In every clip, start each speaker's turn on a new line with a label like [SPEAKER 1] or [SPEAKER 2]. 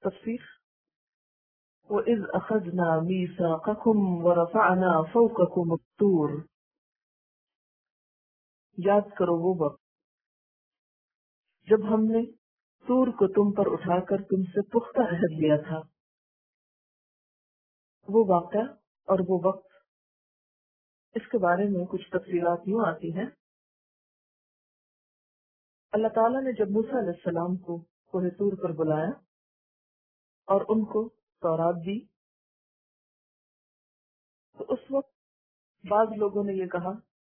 [SPEAKER 1] تفسیر وَإِذْ أَخَذْنَا مِيثَاقَكُمْ وَرَفَعْنَا فَوْقَكُمُ الطُّورَ، یاد کرو وہ وقت جب ہم نے طور کو تم پر اٹھا کر تم سے پختہ عہد لیا تھا۔ وہ واقعہ اور وہ وقت، اس کے بارے میں کچھ تفصیلات یوں آتی ہیں۔ اللہ تعالیٰ نے جب موسیٰ علیہ السلام کو کوہ طور پر بلایا اور ان کو تورات دی، تو اس وقت بعض لوگوں نے یہ کہا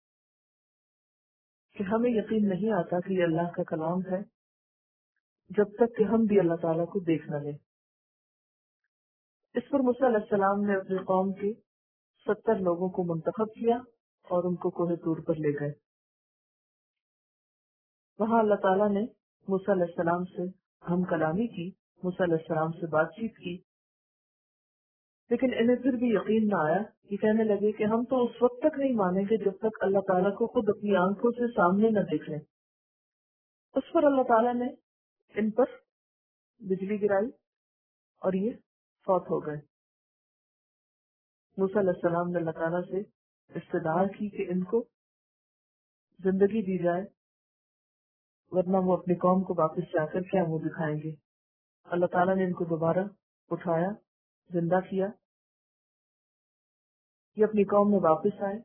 [SPEAKER 1] کہ ہمیں یقین نہیں آتا کہ یہ اللہ کا کلام ہے جب تک کہ ہم بھی اللہ تعالیٰ کو دیکھ نہ لیں۔ اس پر موسیٰ علیہ السلام نے اپنی قوم کے 70 لوگوں کو منتخب کیا اور ان کو کوہ طور پر لے گئے۔ وہاں اللہ تعالیٰ نے موسیٰ علیہ السلام سے ہم کلامی کی، موسیٰ علیہ السلام سے بات چیت کی، لیکن انہیں پھر بھی یقین نہ آیا۔ یہ کہنے لگے کہ ہم تو اس وقت تک نہیں مانیں گے جب تک اللہ تعالیٰ کو خود اپنی آنکھوں سے سامنے نہ دیکھ لیں۔ اس پر اللہ تعالیٰ نے ان پر بجلی گرائی اور یہ فوت ہو گئے۔ موسیٰ علیہ السلام نے اللہ تعالیٰ سے استدعا کی کہ ان کو زندگی دی جائے، ورنہ وہ اپنی قوم کو واپس جا کر کیا منہ دکھائیں گے۔ اللہ تعالیٰ نے ان کو دوبارہ اٹھایا، زندہ کیا، یہ اپنی قوم میں واپس آئے۔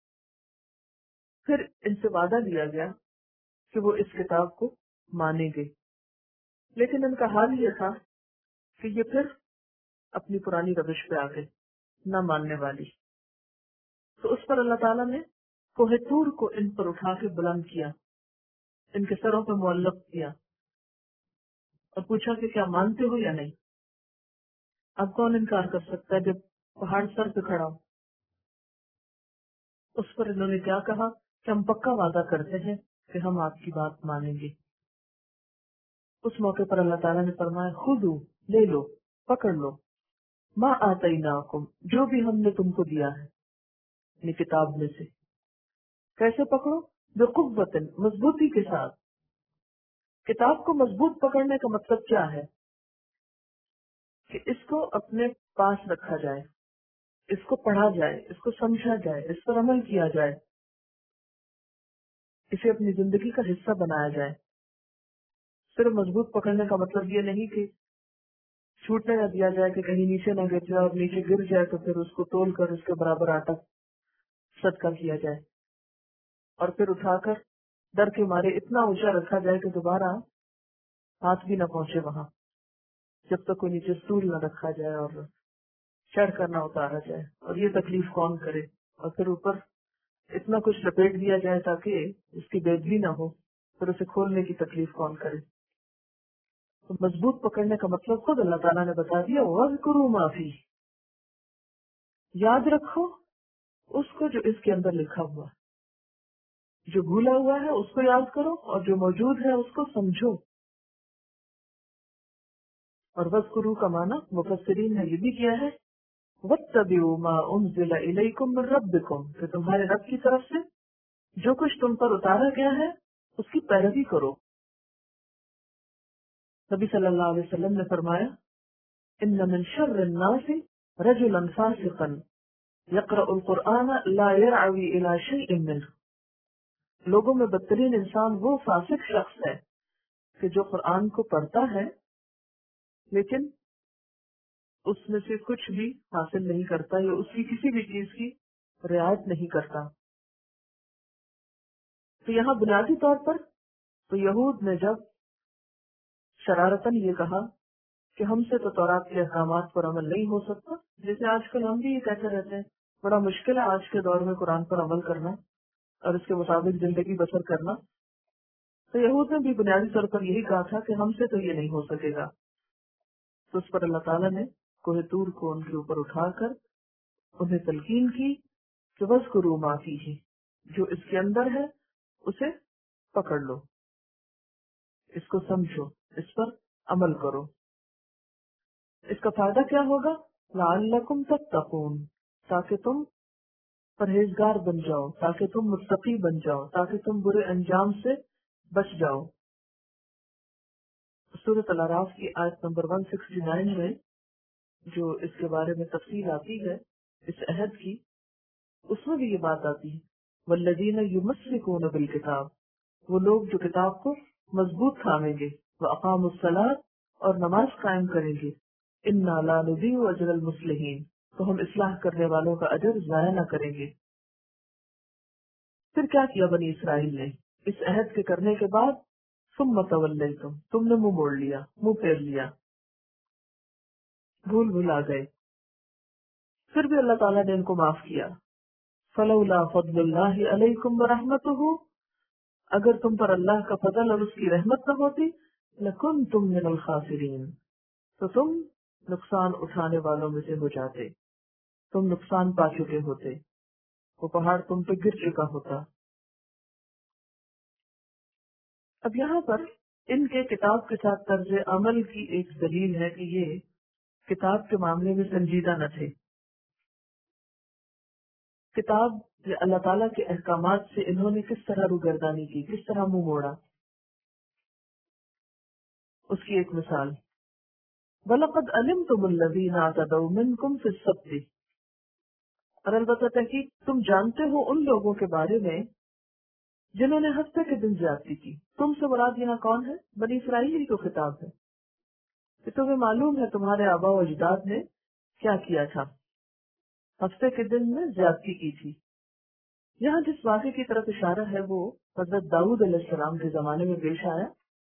[SPEAKER 1] پھر ان سے وعدہ دیا گیا کہ وہ اس کتاب کو مانیں گے، لیکن ان کا حال یہ تھا کہ یہ پھر اپنی پرانی روش پہ آ گئے، نہ ماننے والی۔ تو اس پر اللہ تعالیٰ نے کوہ طور کو ان پر اٹھا کے بلند کیا، ان کے سروں پہ معلق کیا اور پوچھا کہ کیا مانتے ہو یا نہیں؟ اب کون انکار کر سکتا ہے جب پہاڑ سر پہ کھڑا ہو؟ اس پر انہوں نے کیا کہا کہ ہم پکا وعدہ کرتے ہیں کہ ہم آپ کی بات مانیں گے۔ اس موقع پر اللہ تعالیٰ نے فرمایا خودو، لے لو، پکڑ لو، ما آتیناکم، جو بھی ہم نے تم کو دیا ہے، یعنی کتاب میں سے۔ کیسے پکڑو؟ بقوۃ، مضبوطی کے ساتھ۔ کتاب کو مضبوط پکڑنے کا مطلب کیا ہے؟ کہ اس کو اپنے پاس رکھا جائے، اس کو پڑھا جائے، اس کو سمجھا جائے، اس پر عمل کیا جائے، اسے اپنی زندگی کا حصہ بنایا جائے۔ صرف مضبوط پکڑنے کا مطلب یہ نہیں کہ چھوٹنے نہ دیا جائے کہ کہیں نیچے نہ گر جائے، اور نیچے گر جائے تو پھر اس کو تول کر اس کے برابر آٹا صدقہ کیا جائے، اور پھر اٹھا کر ڈر کے مارے اتنا اونچا رکھا جائے کہ دوبارہ ہاتھ بھی نہ پہنچے وہاں، جب تک کوئی نیچے سٹول نہ رکھا جائے اور چڑھ کر نہ اتارا جائے۔ اور یہ تکلیف کون کرے؟ اور پھر اوپر اتنا کچھ لپیٹ دیا جائے تاکہ اس کی بے ادبی نہ ہو، پھر اسے کھولنے کی تکلیف کون کرے؟ تو مضبوط پکڑنے کا مطلب خود اللہ تعالیٰ نے بتا دیا، وَاذْكُرُوا مَا فِيهِ، یاد رکھو اس کو جو اس کے اندر لکھا ہوا، جو بھولا ہوا ہے اس کو یاد کرو، اور جو موجود ہے اس کو سمجھو۔ اور وَاذْكُرُوا کا معنی مفسرین نے یہ بھی کیا ہے وَاتَّبِعُوا مَا أُنزِلَ إِلَيْكُم مِّن رَّبِّكُم، کہ تمہارے رب کی طرف سے جو کچھ تم پر اتارا گیا ہے اس کی پیروی کرو۔ نبی صلی اللہ علیہ وسلم نے فرمایا ان من شر الناس رجلا فاسقا يقرأ القرآن لا يرعوي الى شيء منه، لوگوں میں بدترین انسان وہ فاسق شخص ہے کہ جو قرآن کو پڑھتا ہے لیکن اس میں سے کچھ بھی حاصل نہیں کرتا، یا اس کی کسی بھی چیز کی رعایت نہیں کرتا۔ تو یہاں بنیادی طور پر تو یہود نے جب شرارتاً یہ کہا کہ ہم سے تو تورات کے احکامات پر عمل نہیں ہو سکتا، جیسے آج کل ہم بھی یہ کہتے رہتے ہیں بڑا مشکل ہے آج کے دور میں قرآن پر عمل کرنا اور اس کے مطابق زندگی بسر کرنا، تو یہود نے بھی بنیادی طور پر یہی کہا تھا کہ ہم سے تو یہ نہیں ہو سکے گا۔ تو اس پر اللہ تعالیٰ نے کوہ طور کو ان کے اوپر اٹھا کر انہیں تلقین کی کہ وَاذْكُرُوا مَا فِيهِ، جو اس کے اندر ہے اسے پکڑ لو، اس کو سمجھو، اس پر عمل کرو۔ اس کا فائدہ کیا ہوگا؟ لعلکم تتقون، تاکہ تم پرہیزگار بن جاؤ، تاکہ تم متقی بن جاؤ، تاکہ تم برے انجام سے بچ جاؤ۔ سورۃ الاعراف کی آیت نمبر 169 میں جو اس کے بارے میں تفصیل آتی ہے اس عہد کی، اس میں بھی یہ بات آتی ہے والذین یمسکون بالکتاب، وہ لوگ جو کتاب کو مضبوط تھامیں گے، واقاموا الصلاۃ، اور نماز قائم کریں گے، انا لا نضیع اجر المصلحین، تو ہم اصلاح کرنے والوں کا اجر ضائع نہ کریں گے۔ پھر کیا کیا بنی اسرائیل نے اس عہد کے کرنے کے بعد؟ ثم تولیتم، تم نے منہ موڑ لیا، منہ پھیر لیا، بھول آ گئے۔ پھر بھی اللہ تعالیٰ نے ان کو معاف کیا۔ فلولا فضل اللہ علیکم ورحمتہ، اگر تم پر اللہ کا فضل اور اس کی رحمت نہ ہوتی، لکنتم من الخاسرین، تو تم نقصان اٹھانے والوں میں سے ہو جاتے، تم نقصان پا چکے ہوتے، وہ پہاڑ تم پہ گر چکا ہوتا۔ اب یہاں پر ان کے کتاب کے ساتھ طرز عمل کی ایک دلیل ہے کہ یہ کتاب کے معاملے میں سنجیدہ نہ تھے۔ کتاب یا اللہ تعالیٰ کے احکامات سے انہوں نے کس طرح روگردانی کی، کس طرح منہ موڑا، اس کی ایک مثال، وَلَقَدْ عَلِمْتُمُ الَّذِينَ اعْتَدَوْا مِنْكُمْ فِي السَّبْتِ، اور البتہ تحقیق تم جانتے ہو ان لوگوں کے بارے میں جنہوں نے ہفتے کے دن زیادتی کی۔ تم سے مراد یہاں کون ہے؟ بنی اسرائیل ہی کو خطاب ہے کہ تمہیں معلوم ہے تمہارے آبا و اجداد نے کیا کیا تھا، ہفتے کے دن میں زیادتی کی تھی۔ یہاں جس واقعے کی طرف اشارہ ہے وہ حضرت داؤد علیہ السلام کے زمانے میں پیش آیا۔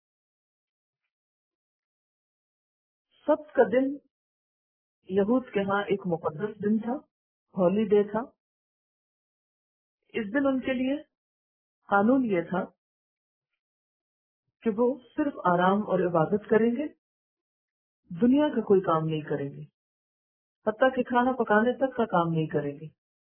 [SPEAKER 1] سبت کا دن یہود کے ہاں ایک مقدس دن تھا، ہولی ڈے تھا۔ اس دن ان کے لیے قانون یہ تھا کہ وہ صرف آرام اور عبادت کریں گے، دنیا کا کوئی کام نہیں کریں گے، حتیٰ کہ کھانا پکانے تک کا کام نہیں کریں گے۔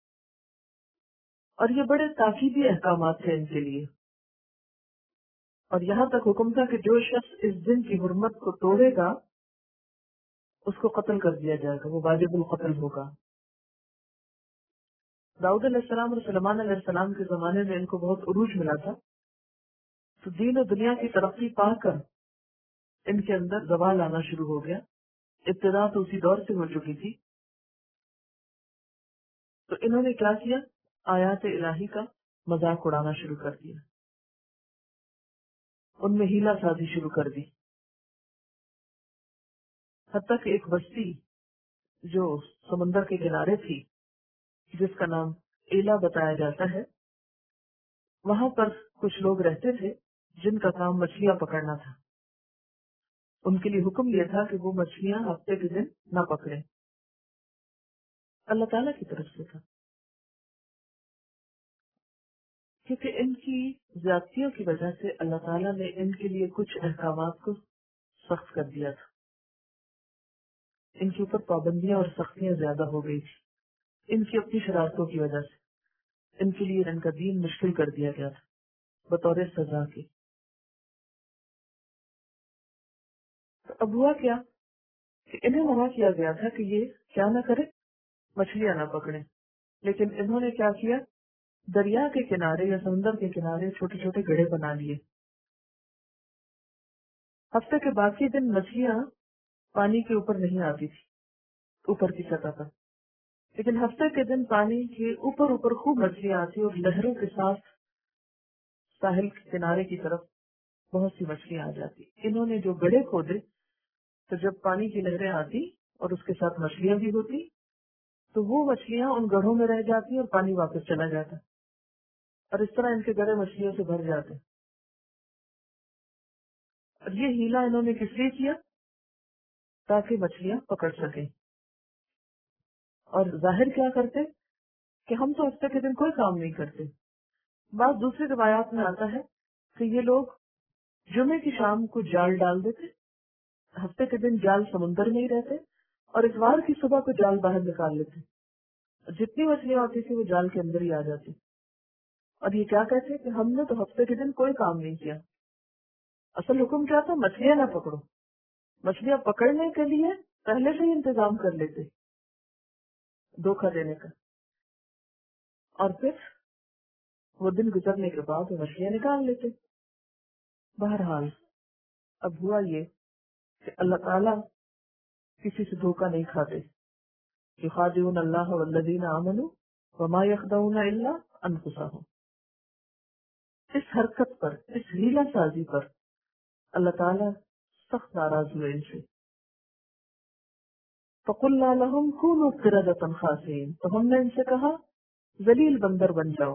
[SPEAKER 1] اور یہ بڑے تاکیدی احکامات تھے ان کے لیے، اور یہاں تک حکم تھا کہ جو شخص اس دن کی حرمت کو توڑے گا اس کو قتل کر دیا جائے گا، وہ واجب القتل ہوگا۔ داؤد علیہ السلام اور سلیمان علیہ السلام کے زمانے میں ان کو بہت عروج ملا تھا، تو دین و دنیا کی ترقی پا کر ان کے اندر زوال آنا شروع ہو گیا۔ ابتدا تو اسی دور سے ہو چکی تھی، تو انہوں نے کیا کیا؟ آیات الہی کا مذاق اڑانا شروع کر دیا، ان میں ہیلا سازی شروع کر دی، حتیٰ کہ ایک بستی جو سمندر کے کنارے تھی جس کا نام ایلا بتایا جاتا ہے، وہاں پر کچھ لوگ رہتے تھے جن کا کام مچھلیاں پکڑنا تھا۔ ان کے لیے حکم یہ تھا کہ وہ مچھلیاں ہفتے کے دن نہ پکڑیں، اللہ تعالیٰ کی طرف سے تھا، کیونکہ ان کی زیادتیوں کی وجہ سے اللہ تعالیٰ نے ان کے لیے کچھ احکامات کو سخت کر دیا تھا، ان کے اوپر پابندیاں اور سختیاں زیادہ ہو گئی تھی، ان کی اپنی شرارتوں کی وجہ سے ان کے لیے ان کا دین مشکل کر دیا گیا تھا بطور سزا کی۔ تو اب ہوا کیا کہ انہیں منع کیا گیا تھا کہ یہ کیا نہ کرے، مچھلیاں نہ پکڑیں، لیکن انہوں نے کیا کیا؟ دریا کے کنارے یا سمندر کے کنارے چھوٹے چھوٹے گڑھے بنا لیے۔ ہفتے کے باقی دن مچھلیاں پانی کے اوپر نہیں آتی تھی، اوپر کی سطح پر، لیکن ہفتے کے دن پانی کے اوپر اوپر خوب مچھلیاں آتی اور لہروں کے ساتھ ساحل کے کنارے کی طرف بہت سی مچھلیاں آ جاتی۔ انہوں نے جو گڑھے کھودے تو جب پانی کی لہریں آتی اور اس کے ساتھ مچھلیاں بھی ہوتی تو وہ مچھلیاں ان گڑھوں میں رہ جاتی اور پانی واپس چلا جاتا، اور اس طرح ان کے گڑھے مچھلیوں سے بھر جاتے۔ اور یہ ہیلا انہوں نے کس لیے کیا؟ تاکہ مچھلیاں پکڑ سکیں، اور ظاہر کیا کرتے کہ ہم تو ہفتے کے دن کوئی کام نہیں کرتے۔ بعض دوسری روایات میں آتا ہے کہ یہ لوگ جمعے کی شام کو جال ڈال دیتے، ہفتے کے دن جال سمندر میں ہی رہتے، اور اتوار کی صبح کو جال باہر نکال لیتے، جتنی مچھلیاں ہوتی تھی وہ جال کے اندر ہی آ جاتی، اور یہ کیا کہتے کہ ہم نے تو ہفتے کے دن کوئی کام نہیں کیا۔ اصل حکم کیا تھا؟ مچھلیاں نہ پکڑو، مچھلیاں پکڑنے کے لیے پہلے سے ہی انتظام کر لیتے، دھوکہ دینے کا، اور پھر وہ دن گزرنے کے بعد وہ مچھلیاں نکال لیتے۔ بہرحال اب ہوا یہ کہ اللہ تعالیٰ کسی سے دھوکہ نہیں کھاتے. یخادعون اللہ والذین آمنوا وما یخدعون الا انفسهم. اس حرکت پر، اس ہیلا سازی پر اللہ تعالیٰ سخت ناراض ہوئے ان سے. فَقُلْنَا لَهُمْ كُونُوا قِرَدَةً خَاسِئِينَ. تو ہم نے ان سے کہا ذلیل بندر بن جاؤ.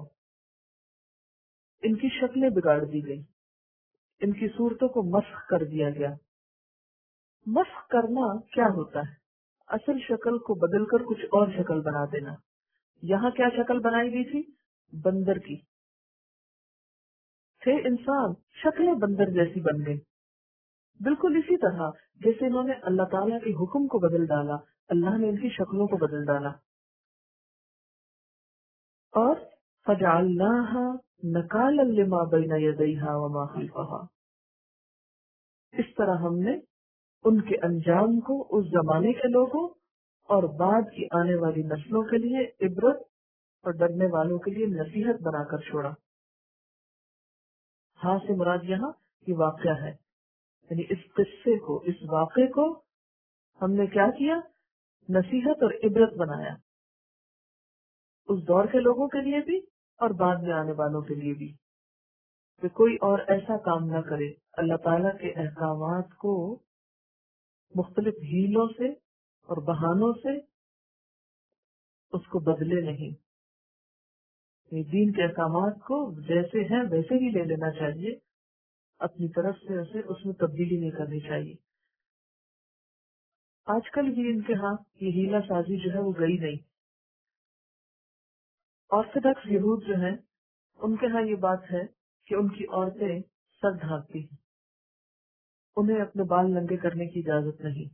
[SPEAKER 1] ان کی شکلیں بگاڑ دی گئی، ان کی صورتوں کو مسخ کر دیا گیا. مسخ کرنا کیا ہوتا ہے؟ اصل شکل کو بدل کر کچھ اور شکل بنا دینا. یہاں کیا شکل بنائی گئی تھی؟ بندر کی. تھے انسان، شکلیں بندر جیسی بن گئی. بالکل اسی طرح جیسے انہوں نے اللہ تعالیٰ کے حکم کو بدل ڈالا، اللہ نے ان کی شکلوں کو بدل ڈالا. اور فَجَعَلْنَاهَا نَكَالًا لِمَا بَيْنَ يَدَيْهَا وَمَا خَلْفَهَا. اس طرح ہم نے ان کے انجام کو اس زمانے کے لوگوں اور بعد کی آنے والی نسلوں کے لیے عبرت اور ڈرنے والوں کے لیے نصیحت بنا کر چھوڑا. ہاں سے مراد یہاں یہ واقعہ ہے، یعنی اس قصے کو، اس واقعے کو ہم نے کیا کیا؟ نصیحت اور عبرت بنایا، اس دور کے لوگوں کے لیے بھی اور بعد میں آنے والوں کے لیے بھی، کہ کوئی اور ایسا کام نہ کرے، اللہ تعالیٰ کے احکامات کو مختلف ہیلوں سے اور بہانوں سے اس کو بدلے نہیں. یہ دین کے احکامات کو جیسے ہیں ویسے ہی لے لینا چاہیے، اپنی طرف سے اسے اس میں تبدیلی نہیں کرنی چاہیے. آج کل بھی ان کے ہاں یہ ہیلا سازی جو ہے وہ گئی نہیں. آرتھوڈاکس یہود جو ہیں ان کے ہاں یہ بات ہے کہ ان کی عورتیں سر ڈھانپتی ہیں، انہیں اپنے بال ننگے کرنے کی اجازت نہیں.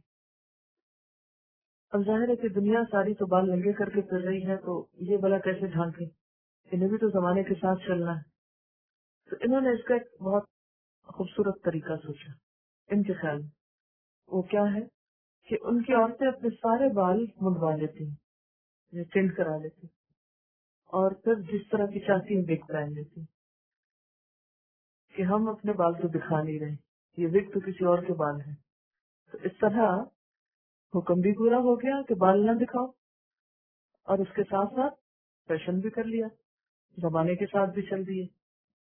[SPEAKER 1] اب ظاہر ہے کہ دنیا ساری تو بال ننگے کر کے پھر رہی ہے، تو یہ بلا کیسے ڈھانکے؟ انہیں بھی تو زمانے کے ساتھ چلنا ہے. تو انہوں نے اس کا ایک بہت خوبصورت طریقہ سوچا. ان کے خیال میں وہ کیا ہے کہ ان کی عورتیں اپنے سارے بال منڈوا لیتی ہیں، ٹینڈ کرا لیتی ہیں، اور پھر جس طرح کی چاہتی ہیں وگ پہن لیتی ہیں، کہ ہم اپنے بال تو دکھا نہیں رہے، یہ وگ تو کسی اور کے بال ہیں. تو اس طرح حکم بھی پورا ہو گیا کہ بال نہ دکھاؤ، اور اس کے ساتھ ساتھ فیشن بھی کر لیا، زمانے کے ساتھ بھی چل دیے.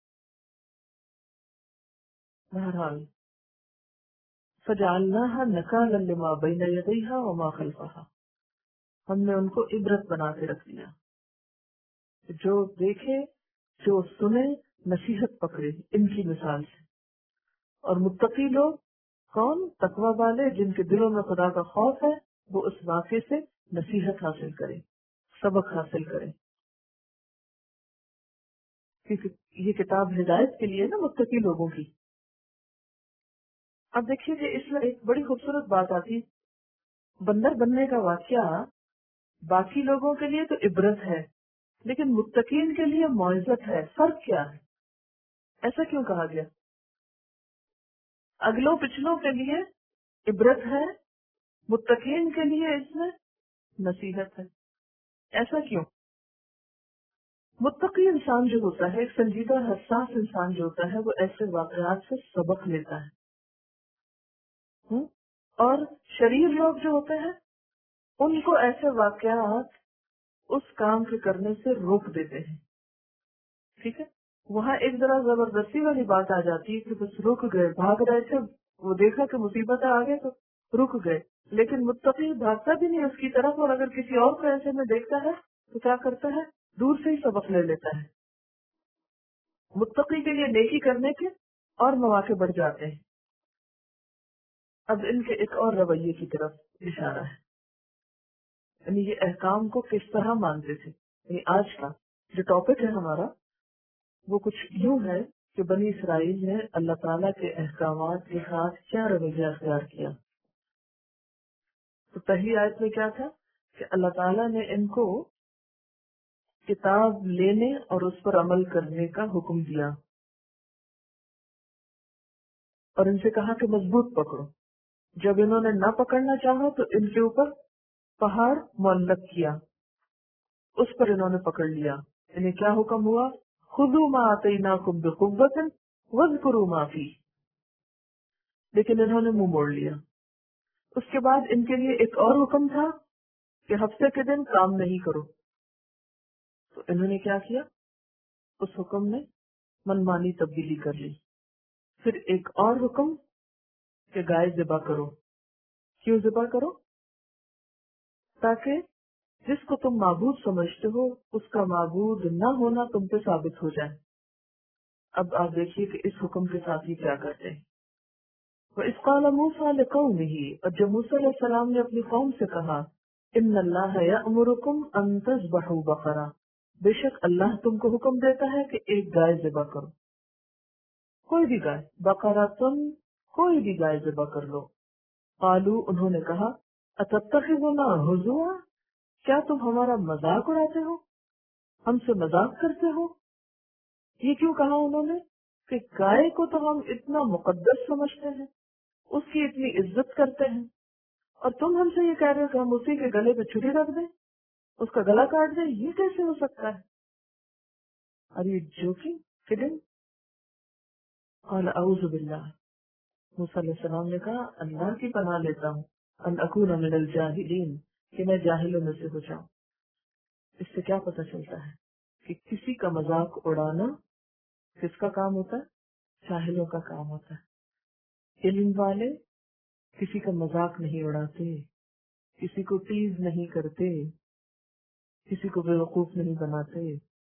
[SPEAKER 1] بہرحال فَجَعَلْنَاهَا نَكَالًا لِمَا بَيْنَ يَدَيْهَا وَمَا خَلْفَهَا. ہم نے ان کو عبرت بنا کے رکھ دیا، جو دیکھے، جو سنے، نصیحت پکڑے ان کی مثال سے. اور متقی لوگ کون؟ تقوی والے جن کے دلوں میں خدا کا خوف ہے، وہ اس واقعے سے نصیحت حاصل کریں، سبق حاصل کریں. کیونکہ یہ کتاب ہدایت کے لیے نا متقی لوگوں کی. اب دیکھیے کہ اس میں ایک بڑی خوبصورت بات آتی، بندر بننے کا واقعہ باقی لوگوں کے لیے تو عبرت ہے، لیکن متقین کے لیے معزت ہے. فرق کیا ہے؟ ایسا کیوں کہا گیا؟ اگلوں پچھلوں کے لیے عبرت ہے، متقین کے لیے اس میں نصیحت ہے. ایسا کیوں؟ متقی انسان جو ہوتا ہے، ایک سنجیدہ حساس انسان جو ہوتا ہے، وہ ایسے واقعات سے سبق لیتا ہے. اور شریر لوگ جو ہوتے ہیں ان کو ایسے واقعات اس کام کے کرنے سے روک دیتے ہیں. ٹھیک ہے، وہاں ایک ذرا زبردستی والی بات آ جاتی ہے کہ بس رک گئے، بھاگ رہے تھے، وہ دیکھا کہ مصیبت آ گئے تو رک گئے. لیکن متقی بھاگتا بھی نہیں اس کی طرف، اور اگر کسی اور کو ایسے میں دیکھتا ہے تو کیا کرتا ہے؟ دور سے ہی سبق لے لیتا ہے. متقی کے لیے نیکی کرنے کے اور مواقع بڑھ جاتے ہیں. اب ان کے ایک اور رویے کی طرف اشارہ ہے، یعنی یہ احکام کو کس طرح مانتے تھے. یعنی آج کا جو ٹاپک ہے ہمارا وہ کچھ یوں ہے کہ بنی اسرائیل نے اللہ تعالیٰ کے احکامات کے ساتھ کیا رویہ اختیار کیا. تو پہلی آیت میں کیا تھا کہ اللہ تعالیٰ نے ان کو کتاب لینے اور اس پر عمل کرنے کا حکم دیا، اور ان سے کہا کہ مضبوط پکڑو. جب انہوں نے نہ پکڑنا چاہا تو ان کے اوپر پہاڑ معلق کیا، اس پر انہوں نے پکڑ لیا. انہیں کیا حکم ہوا؟ خذوا ما آتیناکم بقوۃ واذکروا ما فیہ. لیکن انہوں نے منہ موڑ لیا. اس کے بعد ان کے لیے ایک اور حکم تھا کہ ہفتے کے دن کام نہیں کرو. تو انہوں نے کیا کیا؟ اس حکم میں منمانی تبدیلی کر لی. پھر ایک اور حکم کہ گائے ذبح کرو. کیوں ذبح کرو؟ تاکہ جس کو تم معبود سمجھتے ہو اس کا معبود نہ ہونا تم پہ ثابت ہو جائے. اب آپ دیکھیے کہ اس حکم کے ساتھ ہی کیا کرتے ہیں. وَإِذْ قَالَ مُوسَىٰ لِقَوْمِهِ، اور جب موسیٰ علیہ السلام نے اپنی قوم سے کہا إِنَّ اللَّهَ يَأْمُرُكُمْ أَن تَذْبَحُوا بَقَرَةً، بے شک اللہ تم کو حکم دیتا ہے کہ ایک گائے ذبح کرو. کوئی بھی گائے، بقرۃ، کوئی بھی گائے ذبح کر لو. قالوا، انہوں نے کہا اتتخذنا ہزوا، کیا تم ہمارا مذاق اڑاتے ہو، ہم سے مذاق کرتے ہو. یہ کیوں کہا انہوں نے کہ گائے کو تو ہم اتنا مقدس سمجھتے ہیں، اس کی اتنی عزت کرتے ہیں، اور تم ہم سے یہ کہہ رہے ہو کہ ہم اسی کے گلے پہ چھری رکھ دیں، اس کا گلا کاٹ دیں. یہ کیسے ہو سکتا ہے؟ Are you joking, kidding? قال اعوذ باللہ، موسیٰ علیہ السلام نے کہا اللہ کی پناہ لیتا ہوں ان اکون من الجاہلین، کہ میں جاہلوں میں سے ہو جاؤں. اس سے کیا پتہ چلتا ہے کہ کسی کا مذاق اڑانا کس کا کام ہوتا ہے؟ جاہلوں کا کام ہوتا ہے. علم والے کسی کا مذاق نہیں اڑاتے، کسی کو ٹیز نہیں کرتے، کسی کو بیوقوف نہیں بناتے.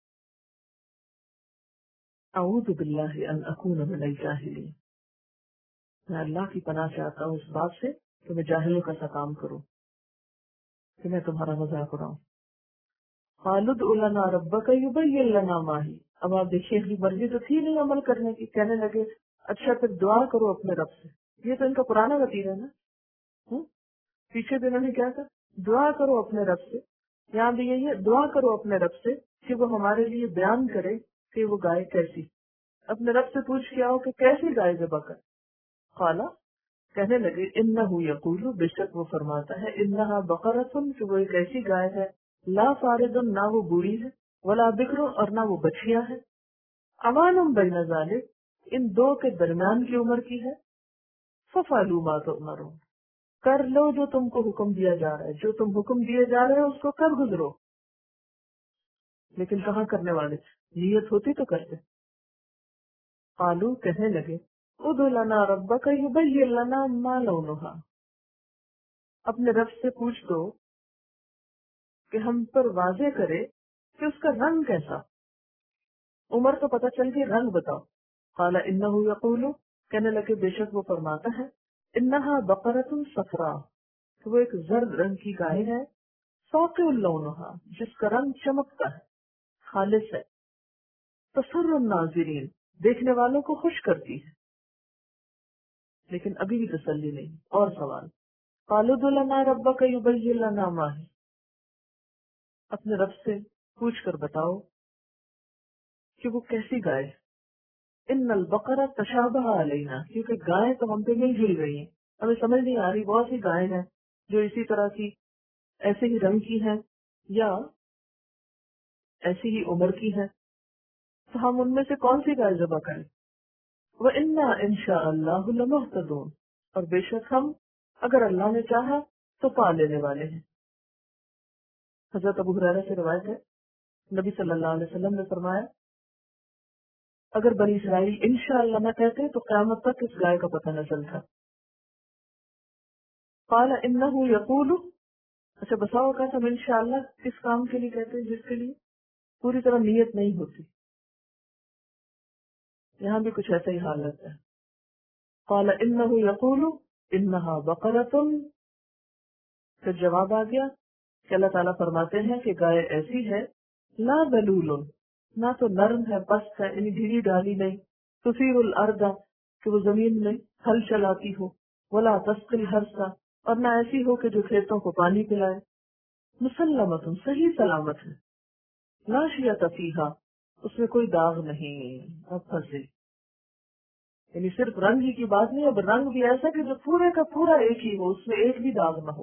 [SPEAKER 1] اعوذ باللہ ان اکون من الجاہلین، میں اللہ کی پناہ چاہتا ہوں اس بات سے کہ میں جاہلوں کا سا کام کروں، کہ میں تمہارا مذاق اڑاؤں. قالوا ادع لنا ربک یبین لنا ما ہی. اب آپ دیکھیے کی مرضی تو تھی نہیں عمل کرنے کی. کہنے لگے اچھا پھر دعا کرو اپنے رب سے. یہ تو ان کا پرانا وتیرہ ہے نا. پیچھے بھی انہوں نے کیا کہا؟ دعا کرو اپنے رب سے. یہاں بھی یہی ہے، دعا کرو اپنے رب سے کہ وہ ہمارے لیے بیان کرے کہ وہ گائے کیسی. اپنے رب سے پوچھ کے آؤ کہ کیسی گائے ذبح کر. قالا، کہنے لگے انہ یقول، بے شک وہ فرماتا ہے، انہا بقرۃ، کہ وہ ایک ایسی گائے ہے، لا فارض، نہ وہ بوڑھی ہے، ولا بکر، اور نہ وہ بچیا ہے، اوان بین ذالک، ان دو کے درمیان کی عمر کی ہے. ففعلوا ما تؤمرون، کر لو جو تم کو حکم دیا جا رہا ہے، جو تم حکم دیے جا رہے ہو اس کو کر گزرو. لیکن کہاں کرنے والے، نیت ہوتی تو کرتے. قالوا، کہنے لگے ادع لنا ربک یبین لنا ما لونہا، اپنے رب سے پوچھ دو کہ ہم پر واضح کرے کہ اس کا رنگ کیسا. عمر تو پتہ چل گئی، رنگ بتاؤ. قال انہ یقول، کہنے لگے بے شک وہ فرماتا ہے، انہا بقرۃ صفراء، کہ وہ ایک زرد رنگ کی گائے ہے، فاقع لونہا، جس کا رنگ چمکتا ہے، خالص ہے، تسر الناظرین، دیکھنے والوں کو خوش کرتی ہے. لیکن ابھی بھی تسلی نہیں، اور سوال. قالوا ادع لنا ربک یبین لنا ما ہی، اپنے رب سے پوچھ کر بتاؤ کہ وہ کیسی گائے. ان البقرہ تشابہ علینا، کیونکہ گائے تو ہم پہ مل جل رہی ہیں، ہمیں سمجھ نہیں آ رہی. بہت سی گائے ہیں جو اسی طرح کی، ایسے ہی رنگ کی ہیں یا ایسی ہی عمر کی ہیں، تو ہم ان میں سے کون سی گائے ذبح کریں. وَإِنَّا إِن شَاءَ اللَّهُ لَمُهْتَدُونَ، اور بے شک ہم اگر اللہ نے چاہا تو پا لینے والے ہیں. حضرت ابو ہریرہ سے روایت ہے، نبی صلی اللہ علیہ وسلم نے فرمایا اگر بنی اسرائیل انشاءاللہ نہ کہتے تو قیامت تک اس گائے کا پتہ نہ چلتا. قال انہ یقول، اچھا بسا اوقات ہم انشاءاللہ کس کام کے لیے کہتے ہیں جس کے لیے پوری طرح نیت نہیں ہوتی. یہاں بھی کچھ ایسا ہی حال لگتا ہے. قال انہ یقول انہا بقرۃ، پھر جواب آ گیا کہ اللہ تعالیٰ فرماتے ہیں کہ گائے ایسی ہے، لا ذلول، نہ تو نرم ہے، پست ہے، یعنی ڈھیلی ڈالی نہیں، تثیر الارض، کہ وہ زمین میں ہل چلاتی ہو، ولا تسقی الحرث، اور نہ ایسی ہو کہ جو کھیتوں کو پانی پلائے، مسلمۃ، صحیح سلامت ہے، لا شیۃ فیہا، اس میں کوئی داغ نہیں. اب پھنسے، یعنی صرف رنگ ہی کی بات نہیں، اب رنگ بھی ایسا کہ جو پورے کا پورا ایک ہی ہو، اس میں ایک بھی داغ نہ ہو.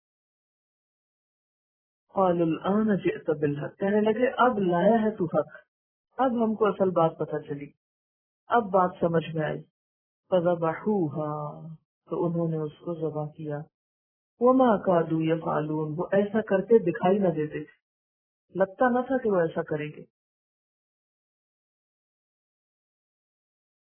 [SPEAKER 1] قال الآن جئت بالحق، کہنے لگے اب لایا ہے تو حق، اب ہم کو اصل بات پتہ چلی، اب بات سمجھ میں آئی. فذبحوها، تو انہوں نے اس کو ذبح کیا. وما کادوا یفعلون، وہ ایسا کرتے دکھائی نہ دیتے تھے، لگتا نہ تھا کہ وہ ایسا کریں گے،